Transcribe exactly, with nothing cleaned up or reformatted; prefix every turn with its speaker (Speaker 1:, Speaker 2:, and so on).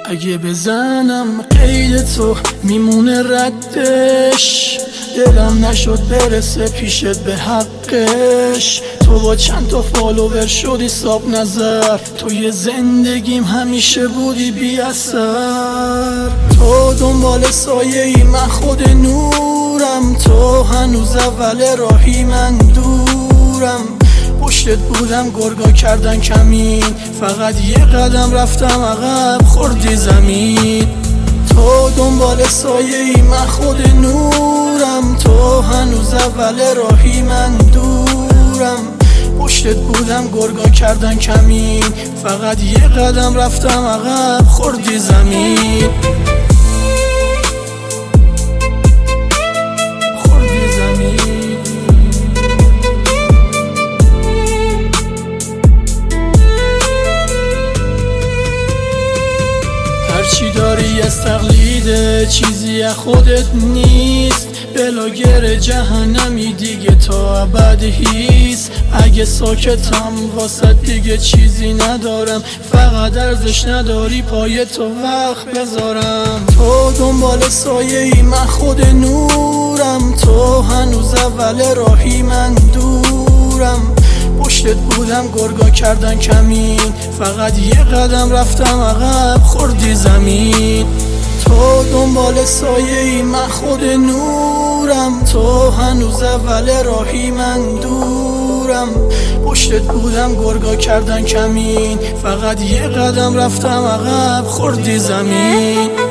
Speaker 1: اگه بزنم قید تو میمونه ردش، دلم نشد برسه پیشت به حقش. تو با چند تا فالوور شدی ساب نظر، توی زندگیم همیشه بودی بی اثر. تو دنبال سایه ای من خود نورم، تو هنوز اول راهی من دورم. پشتت بودم گرگا کردن کمین، فقط یه قدم رفتم عقب خوردی زمین. تو دنبال سایه ای من خود نورم، تو هنوز اول راهی من دورم. پشتت بودم گرگا کردن کمین، فقط یه قدم رفتم عقب خوردی زمین. هرچی داری از تقلیده، چیزی از خودت نیست. بلاگر جهنمی دیگه تا ابد هیست. اگه ساکتم واسه دیگه چیزی ندارم، فقط ارزش نداری پای تو وقت بذارم. تو دنبال سایه ای من خود نورم، تو هنوز اول راهی من دورم. پشتت بودم گرگا کردن کمین، فقط یه قدم رفتم عقب خوردی زمین. تو دنبال سایه ای من خود نورم، تو هنوز اول راهی من دورم. پشتت بودم گرگا کردن کمین، فقط یه قدم رفتم عقب خوردی زمین.